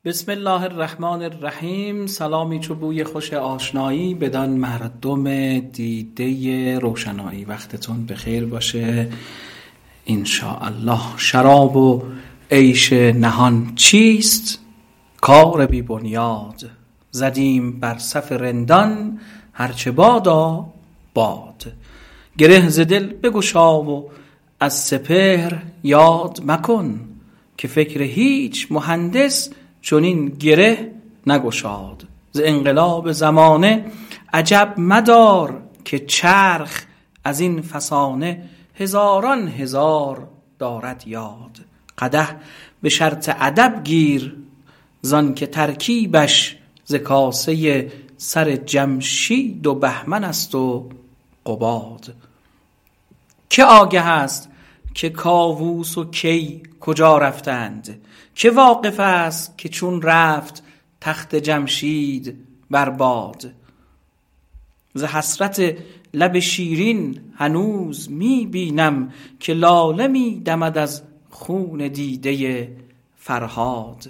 بسم الله الرحمن الرحیم. سلامی چو بوی خوش آشنایی، بدان مردم دیده روشنایی. وقتتون بخیر باشه انشاءالله. شراب و عیش نهان چیست؟ کار بی بنیاد. زدیم بر صف رندان، هرچه بادا باد. گره ز دل بگشا و از سپهر یاد مکن، که فکر هیچ مهندس چنین گره نگشاد. ز انقلاب زمانه عجب مدار، که چرخ از این فسانه هزاران هزار دارد یاد. قدح به شرط ادب گیر، زان که ترکیبش ز کاسه سر جمشید و بهمن است و قباد. که آگه است که کاووس و کی کجا رفتند؟ که واقف است که چون رفت تخت جمشید بر باد؟ ز حسرت لب شیرین هنوز می بینم، که لاله می دمد از خون دیده فرهاد.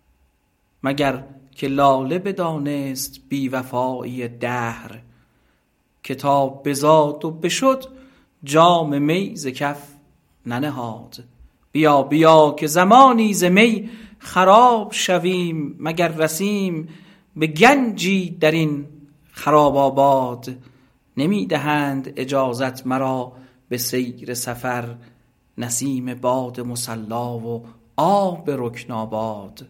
مگر که لاله بدانست بی وفایی دهر، که تا بزاد و بشد جام می ز کف ننهاد. بیا بیا که زمانی ز می خراب شویم، مگر رسیم به گنجی در این خراب آباد. نمی دهند اجازت مرا به سیر سفر، نسیم باد مصلا و آب رکن آباد.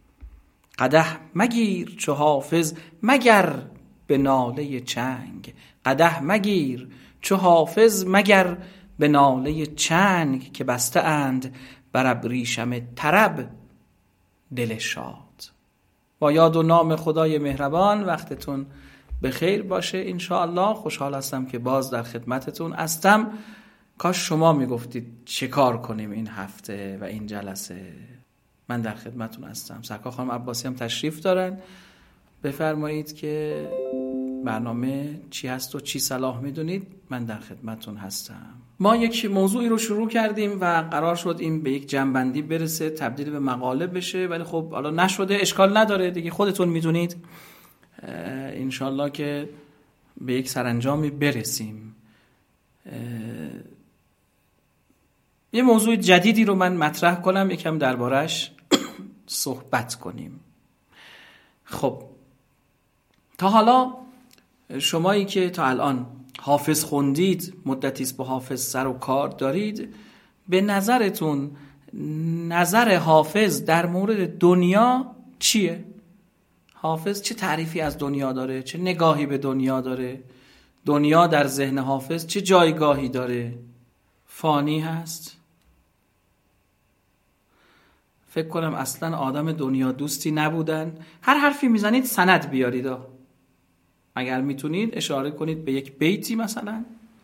قدح مگیر چو حافظ مگر به ناله چنگ، قدح مگیر چو حافظ مگر به ناله چنگ. که بسته اند بر ابریشم طرب دل شاد. با یاد و نام خدای مهربان، وقتتون بخیر باشه انشاءالله. خوشحال هستم که باز در خدمتتون هستم. کاش شما میگفتید چه کار کنیم این هفته و این جلسه. من در خدمتتون هستم. سرکار خانم عباسی هم تشریف دارن. بفرمایید که برنامه چی هست و چی صلاح میدونید. من در خدمتتون هستم. ما یک موضوعی رو شروع کردیم و قرار شد این به یک جنبندی برسه، تبدیل به مقاله بشه، ولی خب حالا نشده. اشکال نداره دیگه، خودتون میدونید. انشالله که به یک سرانجامی برسیم. یه موضوع جدیدی رو من مطرح کنم، یکم دربارش صحبت کنیم. خب تا حالا شمایی که تا الان حافظ خوندید، مدتیست با حافظ سر و کار دارید، به نظرتون نظر حافظ در مورد دنیا چیه؟ حافظ چه تعریفی از دنیا داره؟ چه نگاهی به دنیا داره؟ دنیا در ذهن حافظ چه جایگاهی داره؟ فانی هست؟ فکر کنم اصلا آدم دنیا دوستی نبودن. هر حرفی میزنید سند بیارید. اگر میتونید اشاره کنید به یک بیتی مثلا،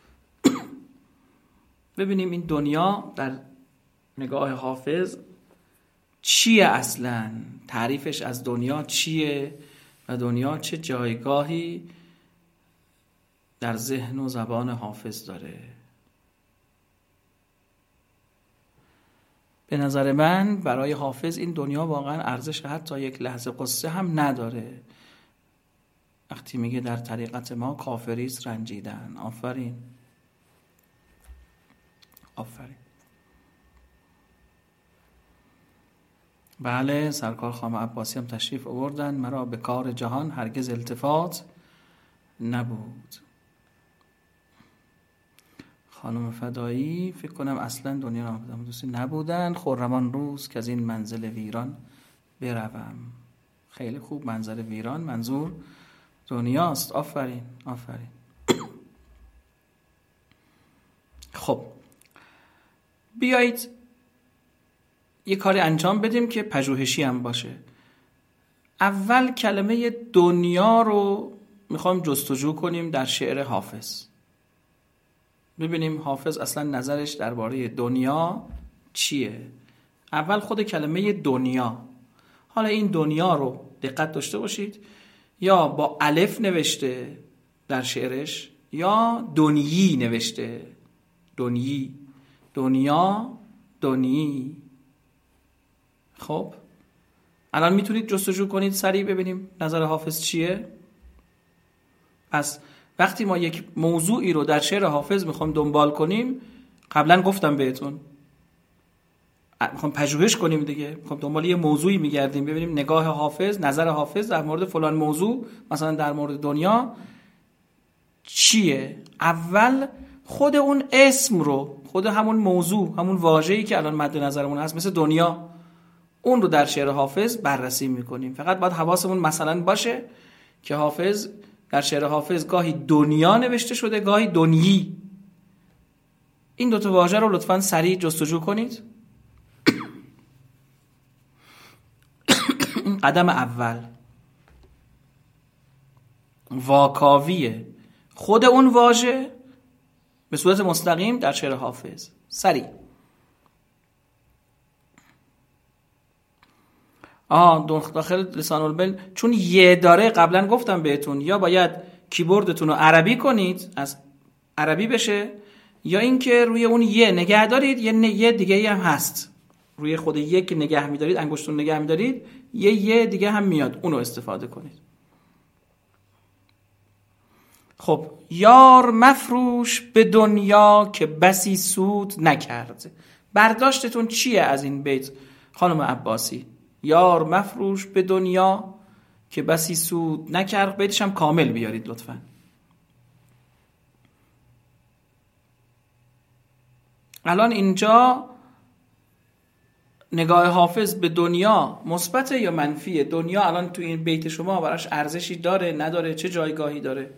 ببینیم این دنیا در نگاه حافظ چیه، اصلا تعریفش از دنیا چیه و دنیا چه جایگاهی در ذهن و زبان حافظ داره. به نظر من برای حافظ این دنیا واقعا ارزش حتی یک لحظه قصه هم نداره. وقتی میگه در طریقت ما کافریست رنجیدن. آفرین آفرین. بله، سرکار خانم عباسی هم تشریف آوردن. مرا به کار جهان هرگز التفات نبود. خانم فدایی فکر کنم اصلا دنیا دوستی نبودن. خرمان روز که از این منزل ویران بروم. خیلی خوب، منزل ویران منظور دنیاست. آفرین آفرین. خب بیایید یه کاری انجام بدیم که پژوهشی هم باشه. اول کلمه دنیا رو میخوام جستجو کنیم در شعر حافظ. ببینیم حافظ اصلا نظرش درباره دنیا چیه. اول خود کلمه دنیا. حالا این دنیا رو دقت داشته باشید، یا با الف نوشته در شعرش یا دنیی نوشته. دنیی، دنیا، دنیی. خب الان میتونید جستجو کنید سریع ببینیم نظر حافظ چیه. پس وقتی ما یک موضوعی رو در شعر حافظ میخوام دنبال کنیم، قبلا گفتم بهتون میخوام پژوهش کنیم دیگه، میخوام دنبال یه موضوعی میگردیم ببینیم نگاه حافظ، نظر حافظ در مورد فلان موضوع، مثلا در مورد دنیا چیه. اول خود اون اسم رو، خود همون موضوع، همون واژه‌ای که الان مد نظرمون هست مثل دنیا، اون رو در شعر حافظ بررسی میکنیم. فقط باید حواسمون مثلا باشه که حافظ در شعر حافظ گاهی دنیا نوشته شده، گاهی دنیی. این دوتا واژه رو لطفاً سریع جستجو کنید. قدم اول واکاوی خود اون واژه به صورت مستقیم در شعر حافظ. سریع داخل لسان البل چون یه داره، قبلا گفتم بهتون یا باید کیبوردتون رو عربی کنید از عربی بشه، یا اینکه روی اون یه نگه دارید، یه دیگه هم هست روی خود یک نگه میدارید، انگشتون نگه میدارید، یه دیگه هم میاد، اونو استفاده کنید. خب یار مفروش به دنیا که بسی سود نکرد. برداشتتون چیه از این بیت خانم عباسی؟ یار مفروش به دنیا که بسی سود نکرد. بیتش هم کامل بیارید لطفاً. الان اینجا نگاه حافظ به دنیا مثبته یا منفیه؟ دنیا الان تو این بیت شما براش ارزشی داره نداره؟ چه جایگاهی داره؟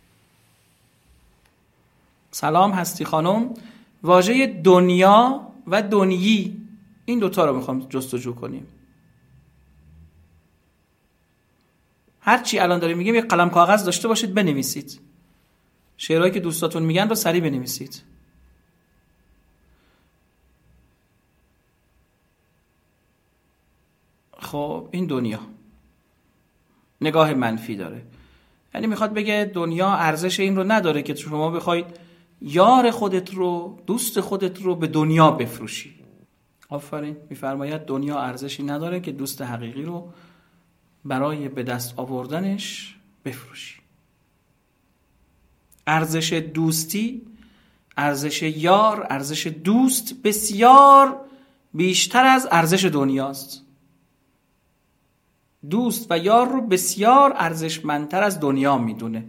سلام هستی خانم. واژه دنیا و دنیی، این دوتا رو میخوام جستجو کنیم. هرچی الان داریم میگیم یک قلم کاغذ داشته باشید بنویسید. شعرهایی که دوستاتون میگن رو سریع بنویسید. خب این دنیا نگاه منفی داره، یعنی میخواد بگه دنیا ارزش این رو نداره که شما بخواید یار خودت رو، دوست خودت رو به دنیا بفروشی. آفرین. میفرماید دنیا ارزشی نداره که دوست حقیقی رو برای به دست آوردنش بفروشی. ارزش دوستی، ارزش یار، ارزش دوست بسیار بیشتر از ارزش دنیاست. دوست و یار رو بسیار ارزشمندتر از دنیا میدونه.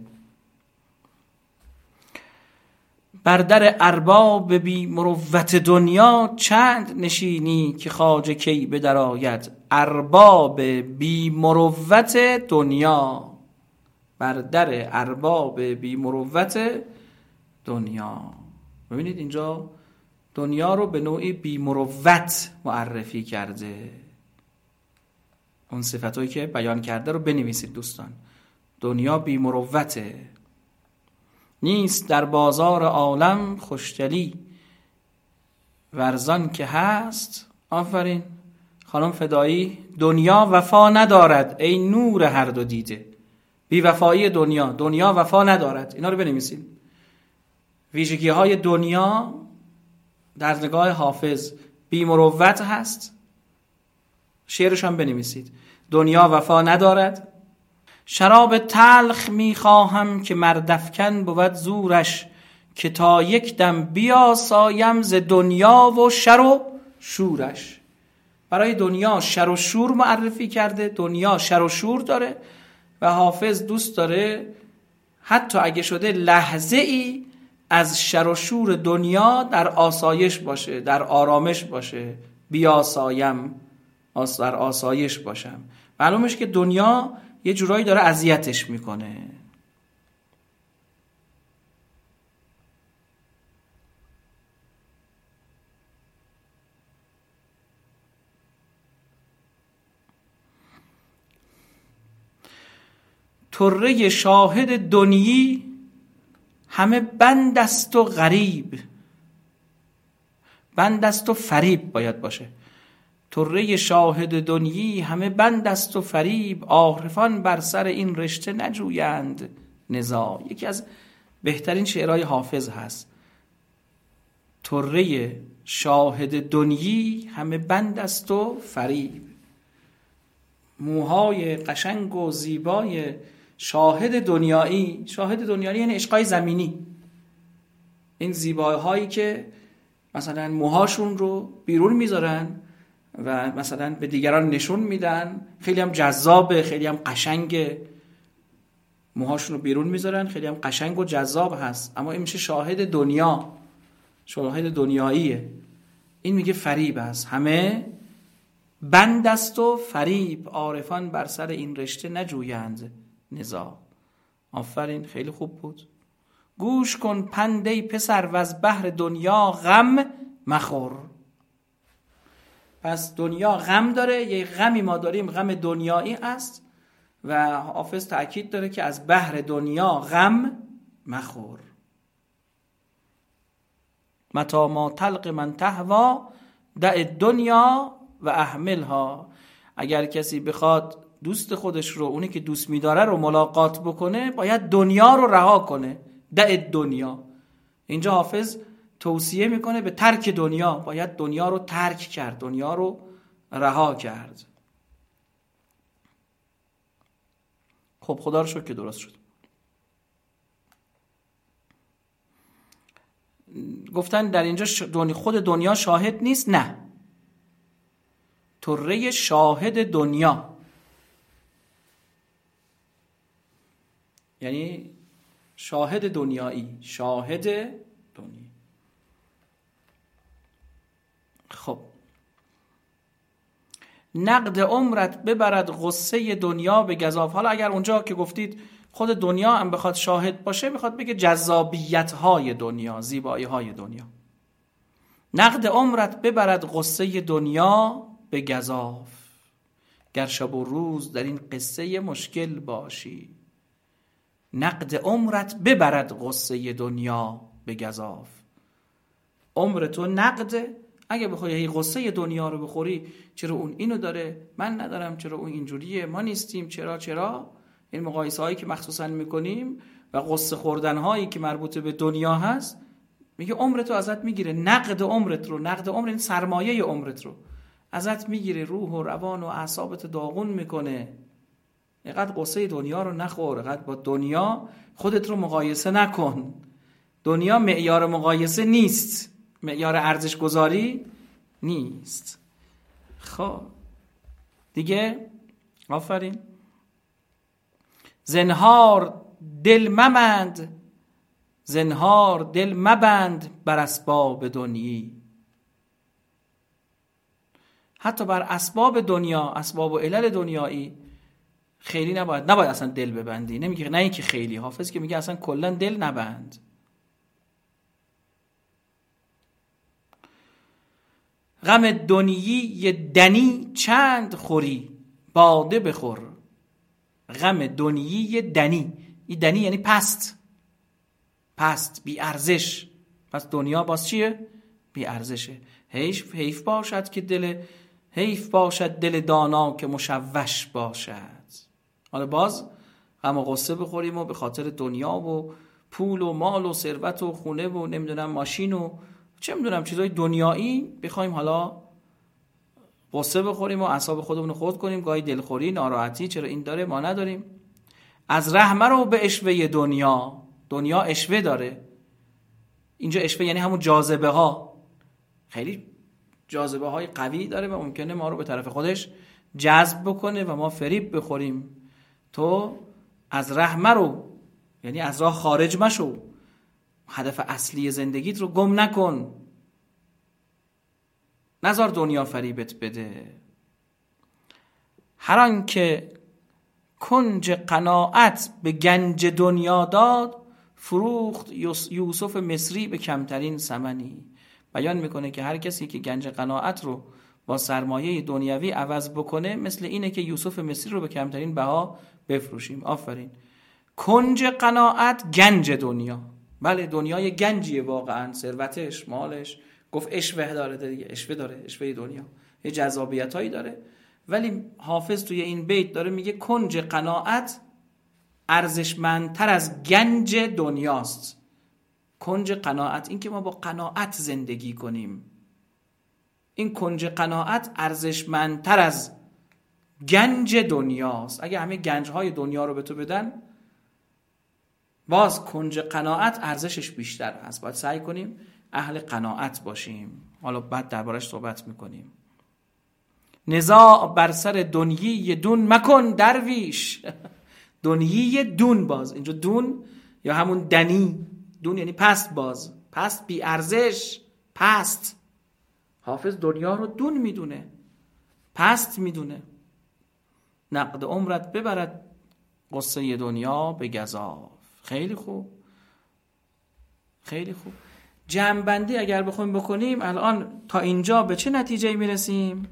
بر در ارباب بی مروت دنیا چند نشینی که خواجه کی به در آید. ارباب بی مروت دنیا، بر در ارباب بی مروت دنیا. ببینید اینجا دنیا رو به نوعی بی مروت معرفی کرده. اون صفتایی که بیان کرده رو بنویسید دوستان. دنیا بی مروته، نیست در بازار عالم خوشدلی، ورزان که هست. آفرین خانم فدایی. دنیا وفا ندارد ای نور هر دو دیده. بی وفایی دنیا، دنیا وفا ندارد. اینا رو بنویسید. ویژگی های دنیا در نگاه حافظ بی مروت هست. شعرش هم بنویسید. دنیا وفا ندارد. شراب تلخ میخواهم که مردفکن بود زورش، که تا یک دم بیاسایم ز دنیا و شر و شورش. برای دنیا شر و شور معرفی کرده. دنیا شر و شور داره و حافظ دوست داره حتی اگه شده لحظه ای از شر و شور دنیا در آسایش باشه، در آرامش باشه. بیاسایم، در آسایش باشم. معلومش که دنیا یه جورایی داره اذیتش میکنه. طره شاهد دنیی همه بند است و غریب. بند است و فریب باید باشه. طره شاهد دنیی همه بند است و فریب، عارفان بر سر این رشته نجویند نزاع. یکی از بهترین شعرهای حافظ هست. طره شاهد دنیی همه بند است و فریب. موهای قشنگ و زیبای شاهد دنیایی. شاهد دنیایی یعنی عشقای زمینی، این زیبایی هایی که مثلا موهاشون رو بیرون میذارن و مثلا به دیگران نشون میدن، خیلی هم جذابه، خیلی هم قشنگه، موهاشون رو بیرون میذارن، خیلی هم قشنگ و جذاب هست، اما این میشه شاهد دنیا، شاهد دنیاییه. این میگه فریب است، همه بند است و فریب، عارفان بر سر این رشته نجویند نزاع. آفرین، خیلی خوب بود. گوش کن پندی پسر و از بحر دنیا غم مخور. پس دنیا غم داره، یه غمی ما داریم، غم دنیایی است و حافظ تأکید داره که از بحر دنیا غم مخور. متا ما تلق من تهوا دع دنیا و احملها. اگر کسی بخواد دوست خودش رو، اونی که دوست میداره رو ملاقات بکنه، باید دنیا رو رها کنه. دع دنیا، اینجا حافظ توصیه میکنه به ترک دنیا، باید دنیا رو ترک کرد، دنیا رو رها کرد. خب خدا رو شکر که درست شد. گفتن در اینجا خود دنیا شاهد نیست، نه، طره شاهد دنیا، یعنی شاهد دنیایی، شاهد دنیا. خب نقد عمرت ببرد غصه دنیا به گزاف. حالا اگر اونجا که گفتید خود دنیا هم بخواد شاهد باشه، بخواد بگه جذابیت های دنیا، زیبایی های دنیا. نقد عمرت ببرد غصه دنیا به گزاف، گر شب و روز در این قصه مشکل باشی. نقد عمرت ببرد غصه دنیا به گزاف. عمر تو نقده، اگه بخوای غصه دنیا رو بخوری، چرا اون اینو داره من ندارم، چرا اون اینجوریه ما نیستیم، چرا این مقایسه هایی که مخصوصا میکنیم و قصه خوردن هایی که مربوط به دنیا هست، میگه عمرت رو ازت میگیره. نقد عمرت رو، نقد عمر این سرمایه عمرت رو ازت میگیره، روح و روان و اعصابت داغون میکنه. اینقدر قصه دنیا رو نخور، اینقدر با دنیا خودت رو مقایسه نکن. دنیا معیار مقایسه نیست، معیار ارزش گذاری نیست. خب دیگه آفرین. زنهار دل مبند، زنهار دل مبند بر اسباب دنیی. حتی بر اسباب دنیا، اسباب و علل دنیایی خیلی نباید اصلا دل ببندی. نمیگه نه اینکه خیلی، حافظ که میگه اصلا کلا دل نبند. غم دنیی دنی چند خوری، باده بخور. غم دنیی دنی، این دنی یعنی پست، بی ارزش. پس دنیا باز چیه؟ بی ارزشه. حیف باشد که حیف باشد دل دانا که مشوش باشد. حالا باز غم و غصه بخوریم و به خاطر دنیا و پول و مال و ثروت و خونه و نمیدونم ماشین و چه میدونم چیزای دنیایی بخوایم حالا غصه بخوریم و اعصاب خودمون رو خرد کنیم، گاهی دلخوری، ناراحتی، چرا این داره ما نداریم. از رحمه رو به اشوه دنیا. دنیا اشوه داره. اینجا اشوه یعنی همون جاذبه ها، خیلی جاذبه های قوی داره و ممکنه ما رو به طرف خودش جذب بکنه و ما فریب بخوریم. تو از رحمه رو، یعنی از راه خارج مشو، هدف اصلی زندگیت رو گم نکن، نذار دنیا فریبت بده. هر آن که کنج قناعت به گنج دنیا داد، فروخت یوسف مصری به کمترین ثمنی. بیان میکنه که هر کسی که گنج قناعت رو با سرمایه دنیوی عوض بکنه، مثل اینه که یوسف مصری رو به کمترین بها بفروشیم. آفرین. کنج قناعت گنج دنیا. بله دنیای گنجیه واقعا، ثروتش، مالش. گفت اشوه داره دیگه، اشوه داره، اشوه دنیا یه جذابیتایی داره. ولی حافظ توی این بیت داره میگه کنج قناعت ارزشمندتر از گنج دنیاست. کنج قناعت، این که ما با قناعت زندگی کنیم، این کنج قناعت ارزشمندتر از گنج دنیاست. اگه همه گنجهای دنیا رو به تو بدن، باز کنج قناعت ارزشش بیشتر هست. باید سعی کنیم اهل قناعت باشیم. حالا بعد دربارش صحبت میکنیم. نزاع بر سر دنیی دون مکن درویش. دنیی دون، باز اینجا دون یا همون دنی، دون یعنی پست، باز پست بی ارزش، پست. حافظ دنیا رو دون میدونه، پست میدونه. نقد عمرت ببرد قصه دنیا به گزاف. خیلی خوب، خیلی خوب. جمع‌بندی اگر بخوایم بکنیم الان تا اینجا به چه نتیجه میرسیم؟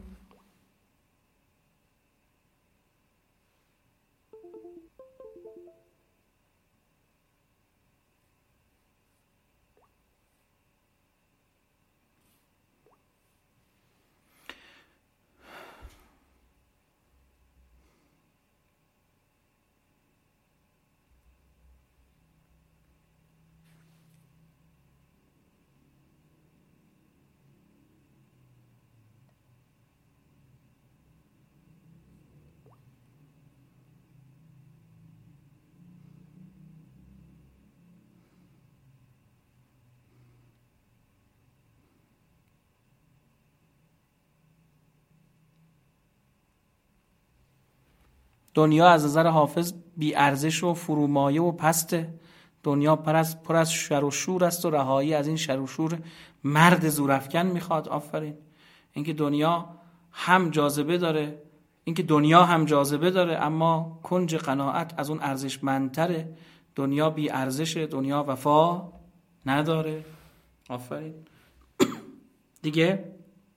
دنیا از نظر حافظ بی ارزش و فرومایه و پسته. دنیا پر از شر و شور است و رهایی از این شر و شور مرد زورافکن میخواد. آفرین. اینکه دنیا هم جاذبه داره، اینکه دنیا هم جاذبه داره، اما کنج قناعت از اون ارزشمندتره. دنیا بی ارزشه، دنیا وفا نداره. آفرین. دیگه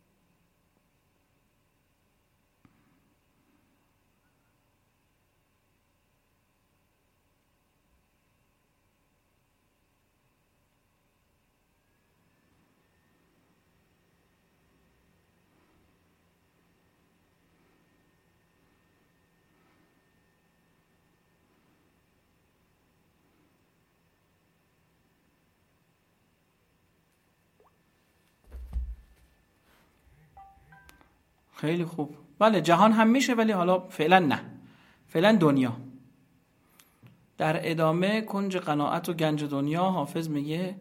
خیلی خوب. بله جهان هم میشه، ولی حالا فعلا نه، فعلا دنیا. در ادامه کنج قناعت و گنج دنیا حافظ میگه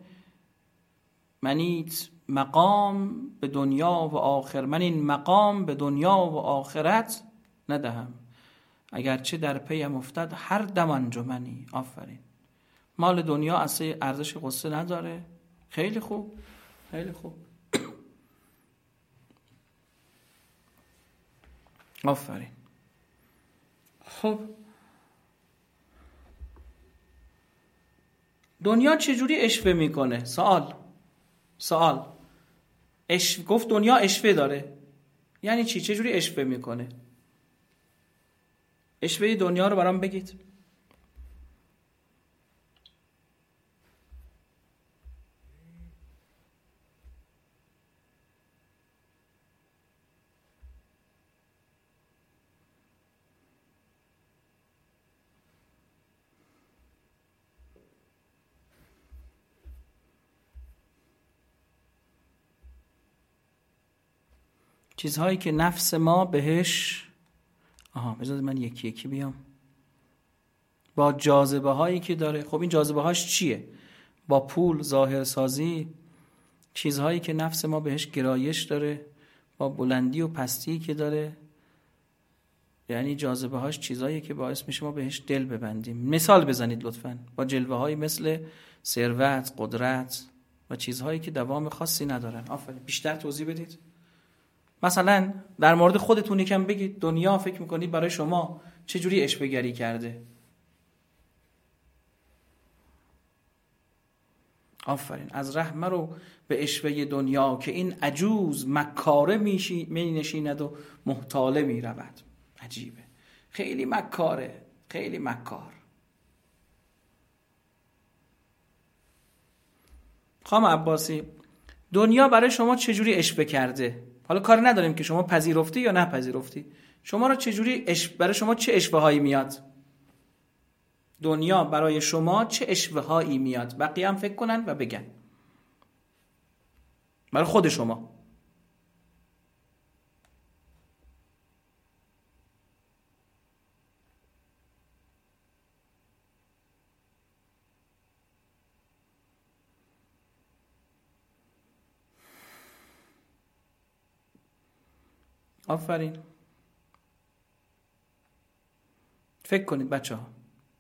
منیت مقام به دنیا و آخر، من این مقام به دنیا و آخرت ندهم، اگرچه در پیم افتد هر دم انجمنی. آفرین. مال دنیا اصلا ارزش قصه نداره. خیلی خوب، خیلی خوب. آفرین. خب دنیا چجوری اشوه میکنه؟ سوال. گفت دنیا اشوه داره، یعنی چی؟ چجوری اشوه میکنه؟ اشوه دنیا رو برام بگید. چیزهایی که نفس ما بهش بذار من یکی یکی بیام. با جاذبه هایی که داره. خب این جاذبه هاش چیه؟ با پول، ظاهرسازی، چیزهایی که نفس ما بهش گرایش داره، با بلندی و پستی که داره. یعنی جاذبه هاش چیزهایی که باعث میشه ما بهش دل ببندیم. مثال بزنید لطفاً. با جلوه هایی مثل ثروت، قدرت و چیزهایی که دوام خاصی ندارن. آفرین. بیشتر توضیح بدید. مثلا در مورد خودتون یکم بگید. دنیا فکر میکنید برای شما چجوری اشوه گری کرده؟ آفرین. از رحم رو به اشوه دنیا که این عجوز مکاره می نشیند و محتاله می رود. عجیبه. خیلی مکاره، خیلی مکار. خانم عباسی، دنیا برای شما چجوری اشوه کرده؟ حالا کار نداریم که شما پذیرفتی یا نپذیرفتی. شما رو چجوری برای شما چه اشوه هایی میاد؟ دنیا برای شما چه اشوه هایی میاد؟ بقیه هم فکر کنن و بگن. برای خود شما. آفرین. فکر کنید بچه ها.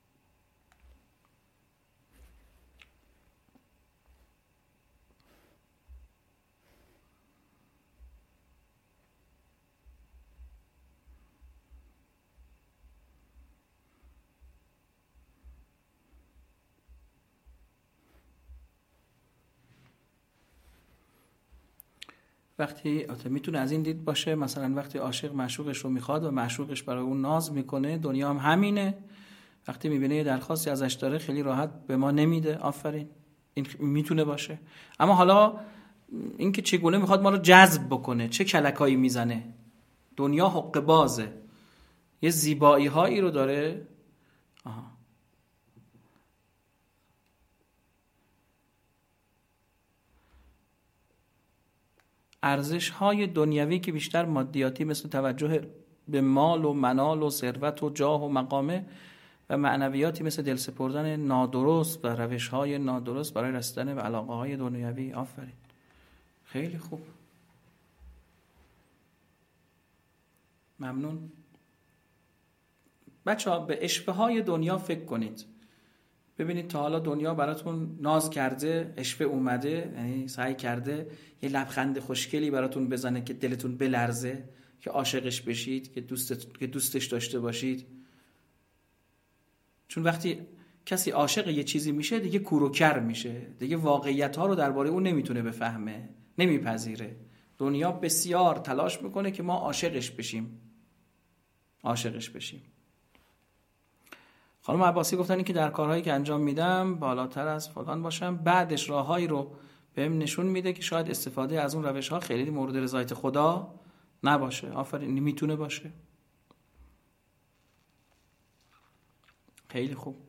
وقتی میتونه از این دید باشه، مثلا وقتی عاشق معشوقش رو میخواد و معشوقش برای اون ناز میکنه، دنیا هم همینه. وقتی میبینه یه درخواستی ازش داره خیلی راحت به ما نمیده. آفرین. این میتونه باشه. اما حالا اینکه چگونه میخواد ما رو جذب بکنه، چه کلکایی میزنه. دنیا حق بازه، یه زیبایی هایی رو داره. ارزش های دنیوی که بیشتر مادیاتی، مثل توجه به مال و منال و ثروت و جاه و مقامه، و معنویاتی مثل دل سپردن نادرست و روش های نادرست برای رسیدن به علاقه های دنیوی. آفرین. خیلی خوب. ممنون. بچه ها به عشوه های دنیا فکر کنید. ببینید تا حالا دنیا براتون ناز کرده، عشوه اومده، یعنی سعی کرده یه لبخند خوشگلی براتون بزنه که دلتون بلرزه، که عاشقش بشید، که دوستش داشته باشید. چون وقتی کسی عاشق یه چیزی میشه دیگه کوروکر میشه، دیگه واقعیت ها رو درباره اون نمیتونه بفهمه، نمیپذیره. دنیا بسیار تلاش میکنه که ما عاشقش بشیم. خانم عباسی گفتن که در کارهایی که انجام میدم بالاتر از فلان باشم، بعدش راههایی رو بهم نشون میده که شاید استفاده از اون روش ها خیلی مورد رضایت خدا نباشه. آفرین. میتونه باشه. خیلی خوب.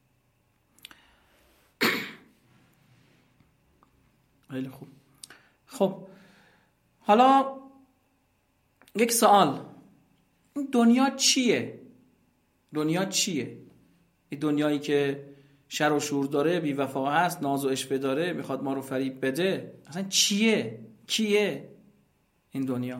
خیلی خوب. خب حالا یک سوال، دنیا چیه؟ این دنیایی که شر و شور داره، بی وفا هست، ناز و عشوه داره، میخواد ما رو فریب بده، اصلا چیه؟ کیه این دنیا؟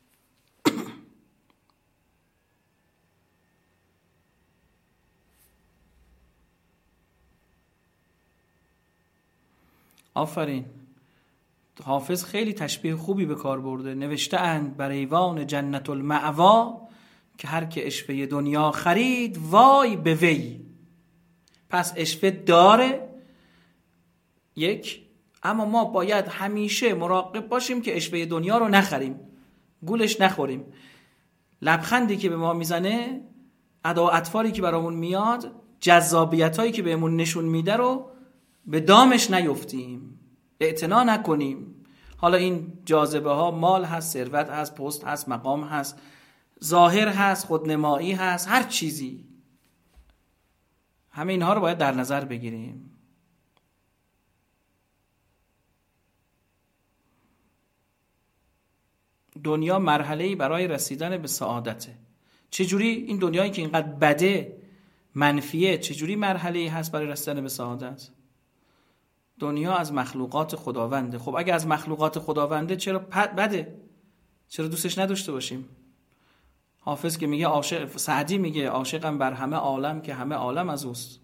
آفرین. حافظ خیلی تشبیه خوبی به کار برده. نوشته اند بر ایوان جنت المأوا که هر که عشوه دنیا خرید وای به وی. پس عشوه داره یک، اما ما باید همیشه مراقب باشیم که عشوه دنیا رو نخریم، گولش نخوریم. لبخندی که به ما میزنه، ادا و اطفاری که برامون میاد، جذابیتایی که بهمون نشون میده رو به دامش نیفتیم، اعتنا نکنیم. حالا این جاذبه ها مال هست، ثروت هست، پست هست، مقام هست، ظاهر هست، خودنمایی هست، هر چیزی، همه اینها رو باید در نظر بگیریم. دنیا مرحله‌ای برای رسیدن به سعادته. چجوری این دنیایی که اینقدر بده، منفیه، چجوری مرحله‌ای هست برای رسیدن به سعادت؟ دنیا از مخلوقات خداونده. خب اگه از مخلوقات خداونده چرا بده؟ چرا دوستش نداشته باشیم؟ حافظ که میگه عاشق، سعدی میگه عاشقم بر همه عالم که همه عالم از اوست،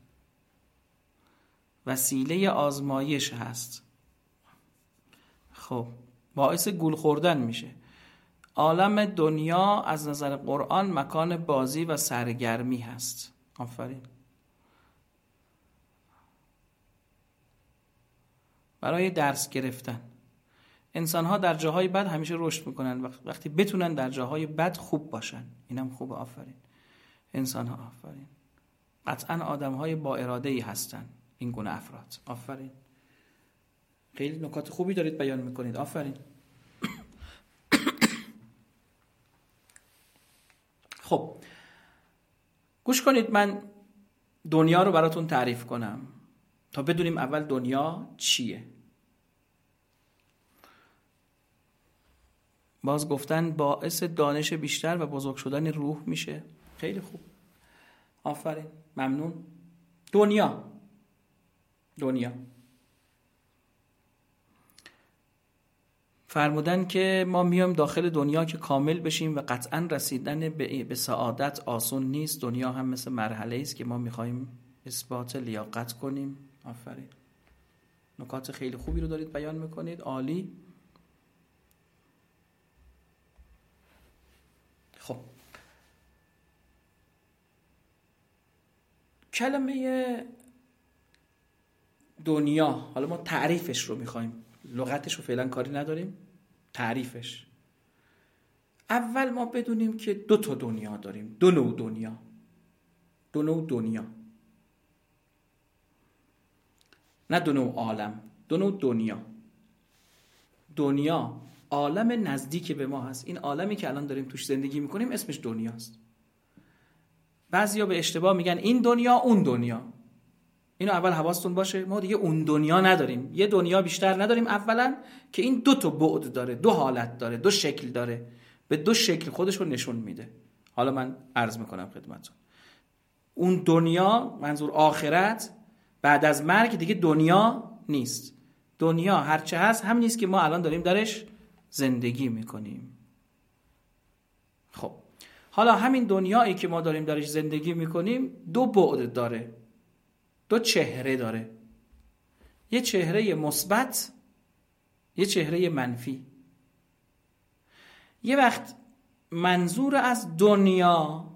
وسیله آزمایش هست. خب باعث گول خوردن میشه. عالم دنیا از نظر قرآن مکان بازی و سرگرمی هست. آفرین. برای درس گرفتن. انسان‌ها در جاهای بد همیشه رشد میکنن وقتی بتونن در جاهای بد خوب باشن. اینم خوبه. آفرین. انسان‌ها آفرین. قطعاً آدم‌های با اراده‌ای هستن این گونه افراد. آفرین. خیلی نکات خوبی دارید بیان میکنید. آفرین. خب گوش کنید، من دنیا رو براتون تعریف کنم تا بدونیم اول دنیا چیه. باز گفتن باعث دانش بیشتر و بزرگ شدن روح میشه. خیلی خوب. آفرین. ممنون. دنیا فرمودن که ما میایم داخل دنیا که کامل بشیم و قطعا رسیدن به سعادت آسون نیست. دنیا هم مثل مرحله است که ما میخوایم اثبات لیاقت کنیم. آفرین، نکات خیلی خوبی رو دارید بیان میکنید، عالی. خب کلمه دنیا، حالا ما تعریفش رو میخوایم، لغتش رو فعلا کاری نداریم، تعریفش. اول ما بدونیم که دو تا دنیا داریم، دو نوع دنیا، دو نوع دنیا، نه دو نوع عالم، دو نوع دنیا. دنیا عالم نزدیک به ما هست، این عالمی که الان داریم توش زندگی میکنیم اسمش دنیاست. بعضیا به اشتباه میگن این دنیا اون دنیا. اینو اول حواستون باشه، ما دیگه اون دنیا نداریم، یه دنیا بیشتر نداریم اولا، که این دو تا بعد داره، دو حالت داره، دو شکل داره، به دو شکل خودش رو نشون میده. حالا من عرض میکنم خدمتتون. اون دنیا منظور آخرت، بعد از مرگ دیگه دنیا نیست. دنیا هرچه هست همین نیست که ما الان داریم درش زندگی میکنیم. خب حالا همین دنیایی که ما داریم درش زندگی میکنیم دو بعد داره، دو چهره داره، یه چهره مثبت، یه چهره منفی. یه وقت منظور از دنیا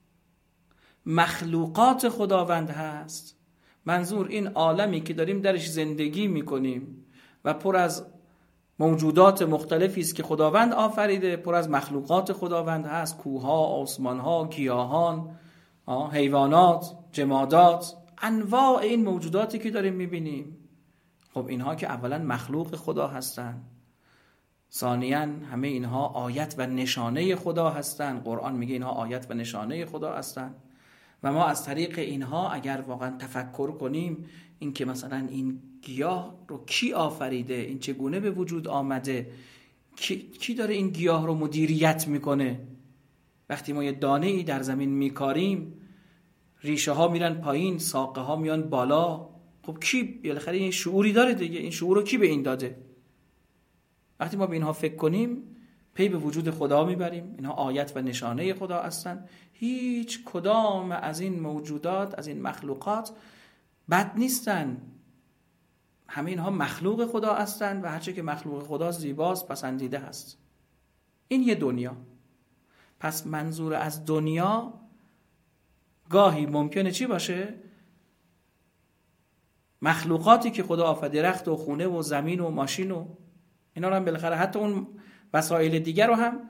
مخلوقات خداوند هست، منظور این عالمی که داریم درش زندگی میکنیم و پر از موجودات مختلفی است که خداوند آفریده، پر از مخلوقات خداوند هست، کوه‌ها، آسمان‌ها، گیاهان، حیوانات، جمادات، انواع این موجوداتی که داریم میبینیم. خب اینها که اولا مخلوق خدا هستن، ثانیاً همه اینها آیت و نشانه خدا هستن. قرآن میگه اینها آیت و نشانه خدا هستن و ما از طریق اینها اگر واقعا تفکر کنیم، این که مثلا این گیاه رو کی آفریده، این چگونه به وجود آمده، کی داره این گیاه رو مدیریت میکنه. وقتی ما یه دانه ای در زمین میکاریم، ریشه ها میرن پایین، ساقه ها میان بالا. خب کی بالاخره این شعوری داره دیگه، این شعور رو کی به این داده؟ وقتی ما به اینها فکر کنیم پی به وجود خدا میبریم. اینها آیت و نشانه خدا هستن. هیچ کدام از این موجودات، از این مخلوقات بد نیستن، همه اینها مخلوق خدا هستن و هرچه که مخلوق خدا زیباست، پسندیده هست. این یه دنیا. پس منظور از دنیا گاهی ممکنه چی باشه؟ مخلوقاتی که خدا آفریده، درخت و خونه و زمین و ماشین و اینا رو هم بالاخره، حتی اون وسایل دیگر رو هم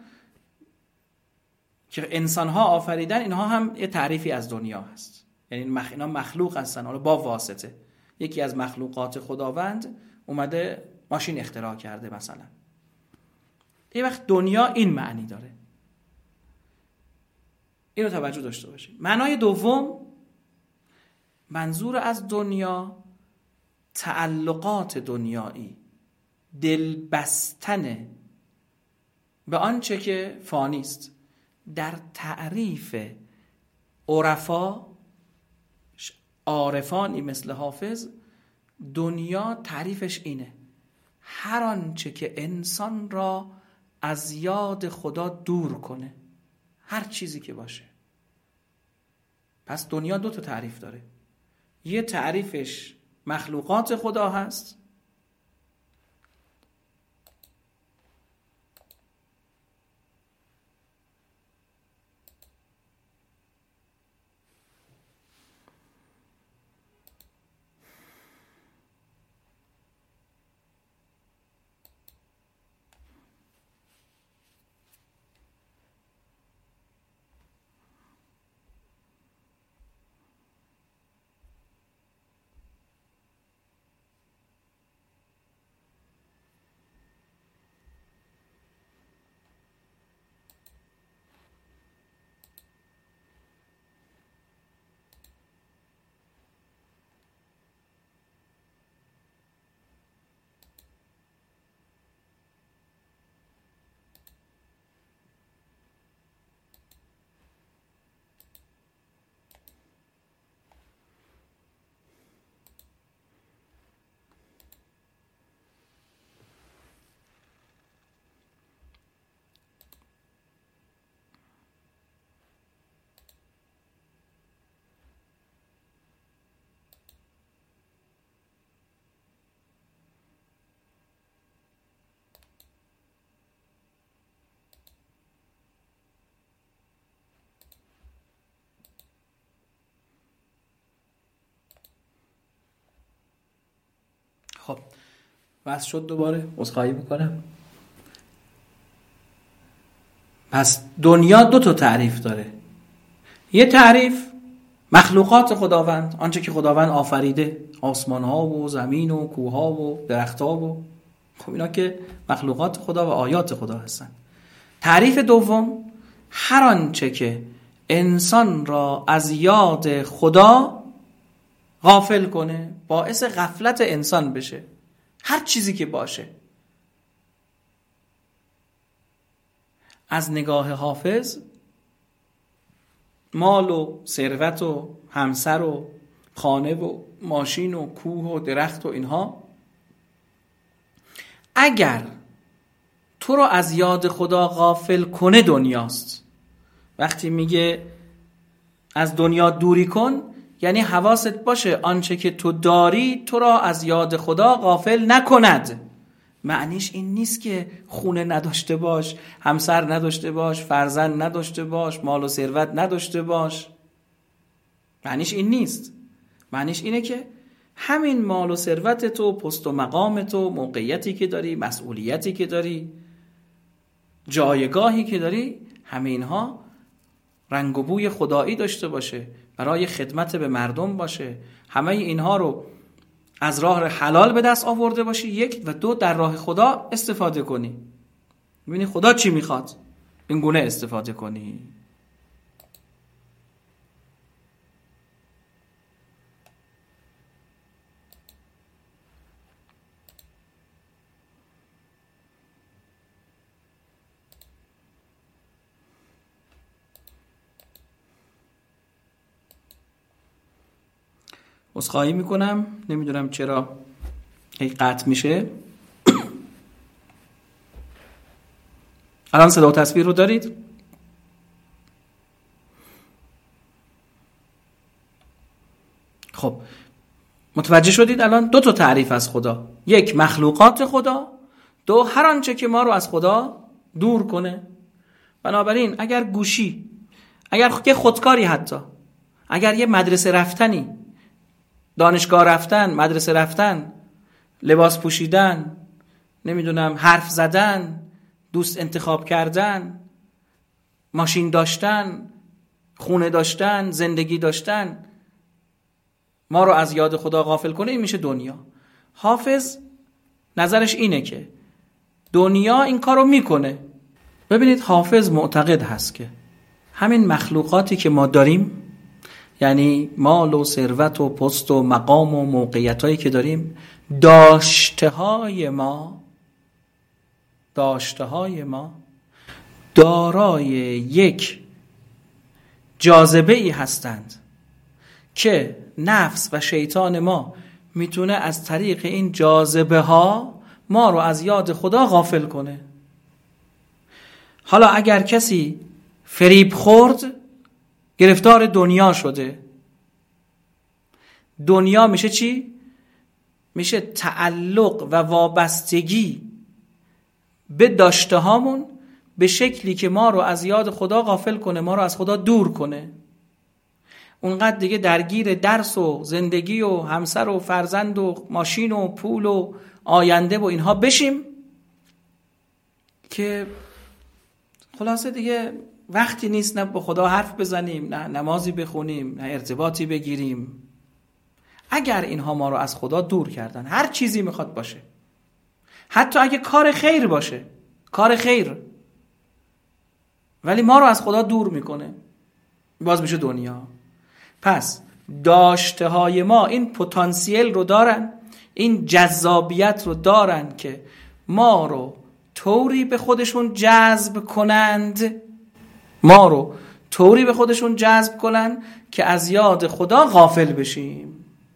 که انسان‌ها آفریدن، اینها هم یه تعریفی از دنیا هست. یعنی اینا مخلوق هستن، حالا با واسطه یکی از مخلوقات خداوند اومده ماشین اختراع کرده مثلا. این وقت دنیا این معنی داره، اینو توجه داشته باشید. معنای دوم، منظور از دنیا تعلقات دنیایی، دل بستن به آنچه که فانی است. در تعریف عرفا، عارفانی مثل حافظ، دنیا تعریفش اینه: هر آنچه که انسان را از یاد خدا دور کنه، هر چیزی که باشه. پس دنیا دو تا تعریف داره، یه تعریفش مخلوقات خدا هست، خب بس شد، دوباره عذرخواهی میکنم. پس دنیا 2 تا تعریف داره. یه تعریف مخلوقات خداوند، آنچه که خداوند آفریده، آسمان ها و زمین و کوه ها و درخت ها و خب اینا که مخلوقات خدا و آیات خدا هستن. تعریف دوم هر آنچه که انسان را از یاد خدا غافل کنه، باعث غفلت انسان بشه، هر چیزی که باشه. از نگاه حافظ مال و ثروت و همسر و خانه و ماشین و کوه و درخت و اینها اگر تو رو از یاد خدا غافل کنه دنیاست. وقتی میگه از دنیا دوری کن، یعنی حواست باشه آنچه که تو داری تو را از یاد خدا غافل نکند. معنیش این نیست که خونه نداشته باش، همسر نداشته باش، فرزند نداشته باش، مال و ثروت نداشته باش. معنیش این نیست. معنیش اینه که همین مال و ثروت تو، پست و مقام تو، موقعیتی که داری، مسئولیتی که داری، جایگاهی که داری، همه اینها رنگ و بوی خدایی داشته باشه، برای خدمت به مردم باشه. همه اینها رو از راه حلال به دست آورده باشی، 1 و 2 در راه خدا استفاده کنی. ببینی خدا چی میخواد، این گونه استفاده کنی. عذرخواهی میکنم، نمیدونم چرا قطع میشه. الان صدا و تصویر رو دارید؟ خب متوجه شدید الان 2 تا تعریف از خدا، 1 مخلوقات خدا، 2 هر آنچه که ما رو از خدا دور کنه. بنابراین اگر گوشی، اگر که خودکاری، حتی اگر یه مدرسه رفتنی، دانشگاه رفتن، مدرسه رفتن، لباس پوشیدن، نمیدونم حرف زدن، دوست انتخاب کردن، ماشین داشتن، خونه داشتن، زندگی داشتن ما رو از یاد خدا غافل کنه، این میشه دنیا. حافظ نظرش اینه که دنیا این کارو میکنه. ببینید حافظ معتقد هست که همین مخلوقاتی که ما داریم، یعنی مال و ثروت و پست و مقام و موقعیتایی که داریم، داشته‌های ما دارای یک جاذبه ای هستند که نفس و شیطان ما میتونه از طریق این جاذبه ها ما رو از یاد خدا غافل کنه. حالا اگر کسی فریب خورد، گرفتار دنیا شده. دنیا میشه چی؟ میشه تعلق و وابستگی به داشته هامون به شکلی که ما رو از یاد خدا غافل کنه، ما رو از خدا دور کنه. اونقدر دیگه درگیر درس و زندگی و همسر و فرزند و ماشین و پول و آینده و اینها بشیم که خلاصه دیگه وقتی نیست نه با خدا حرف بزنیم، نه نمازی بخونیم، نه ارتباطی بگیریم. اگر اینها ما رو از خدا دور کردن، هر چیزی میخواد باشه، حتی اگه کار خیر باشه، کار خیر، ولی ما رو از خدا دور میکنه، باز میشه دنیا. پس داشته های ما این پتانسیل رو دارن، این جذابیت رو دارن که ما رو طوری به خودشون جذب کنند، که از یاد خدا غافل بشیم.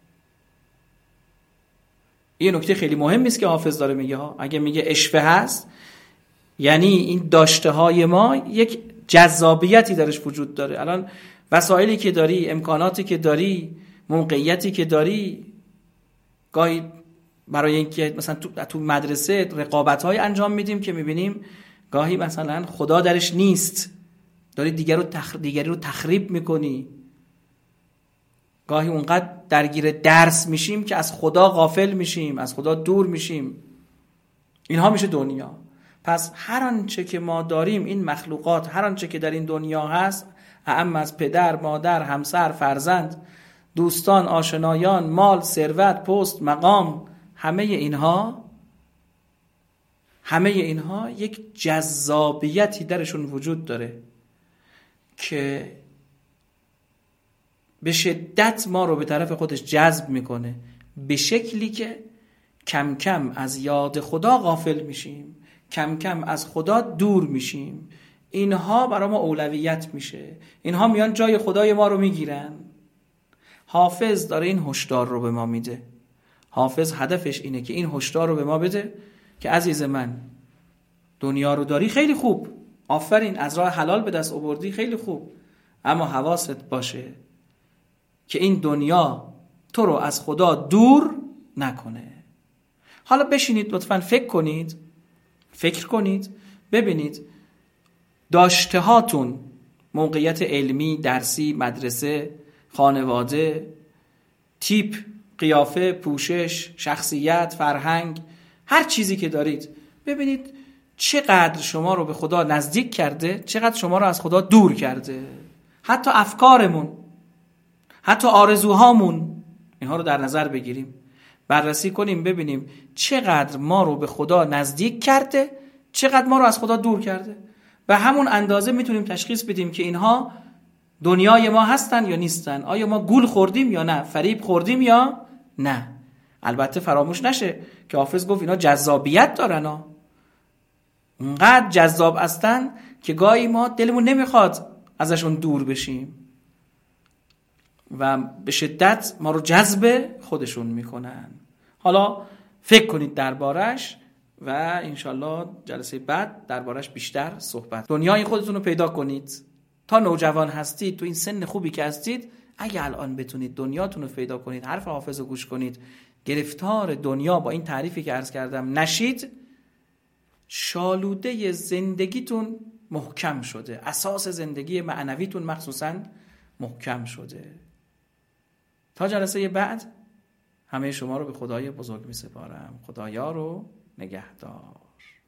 این نکته خیلی مهمی است که حافظ داره میگه ها. اگه میگه اشفه هست، یعنی این داشته های ما یک جذابیتی درش وجود داره. الان وسایلی که داری، امکاناتی که داری، موقعیتی که داری، گاهی برای اینکه مثلا تو مدرسه رقابت‌های انجام میدیم که میبینیم گاهی مثلا خدا درش نیست، داری دیگری رو تخریب میکنی. گاهی اونقدر درگیر درس میشیم که از خدا غافل میشیم، از خدا دور میشیم. اینها میشه دنیا. پس هر آنچه که ما داریم، این مخلوقات، هر آنچه که در این دنیا هست، اعم از پدر، مادر، همسر، فرزند، دوستان، آشنایان، مال، ثروت، پست، مقام، همه اینها یک جذابیتی درشون وجود داره که به شدت ما رو به طرف خودش جذب میکنه، به شکلی که کم کم از یاد خدا غافل میشیم، کم کم از خدا دور میشیم. اینها برای ما اولویت میشه، اینها میان جای خدای ما رو میگیرن. حافظ داره این هشدار رو به ما میده. حافظ هدفش اینه که این هشدار رو به ما بده که عزیز من، دنیا رو داری خیلی خوب، آفرین، از راه حلال به دست آوردی خیلی خوب، اما حواست باشه که این دنیا تو رو از خدا دور نکنه. حالا بشینید لطفاً فکر کنید ببینید داشته هاتون، موقعیت علمی، درسی، مدرسه، خانواده، تیپ، قیافه، پوشش، شخصیت، فرهنگ، هر چیزی که دارید، ببینید چقدر شما رو به خدا نزدیک کرده، چقدر شما رو از خدا دور کرده. حتی افکارمون، حتی آرزوهامون، اینها رو در نظر بگیریم، بررسی کنیم، ببینیم چقدر ما رو به خدا نزدیک کرده، چقدر ما رو از خدا دور کرده. به همون اندازه میتونیم تشخیص بدیم که اینها دنیای ما هستن یا نیستن، آیا ما گول خوردیم یا نه، فریب خوردیم یا نه. البته فراموش نشه که حافظ گفت اینا جذابیت دارن ها. اونقدر جذاب هستن که گاهی ما دلمون نمیخواد ازشون دور بشیم و به شدت ما رو جذب خودشون میکنن. حالا فکر کنید دربارش و انشالله جلسه بعد دربارش بیشتر صحبت. دنیای خودتون رو پیدا کنید. تا نوجوان هستید، تو این سن خوبی که هستید، اگه الان بتونید دنیاتون رو پیدا کنید، حرف حافظ رو گوش کنید، گرفتار دنیا با این تعریفی که عرض کردم نشید، شالوده زندگیتون محکم شده، اساس زندگی معنویتون مخصوصاً محکم شده. تا جلسه بعد همه شما رو به خدای بزرگ می سپارم. خدایا رو نگهدار.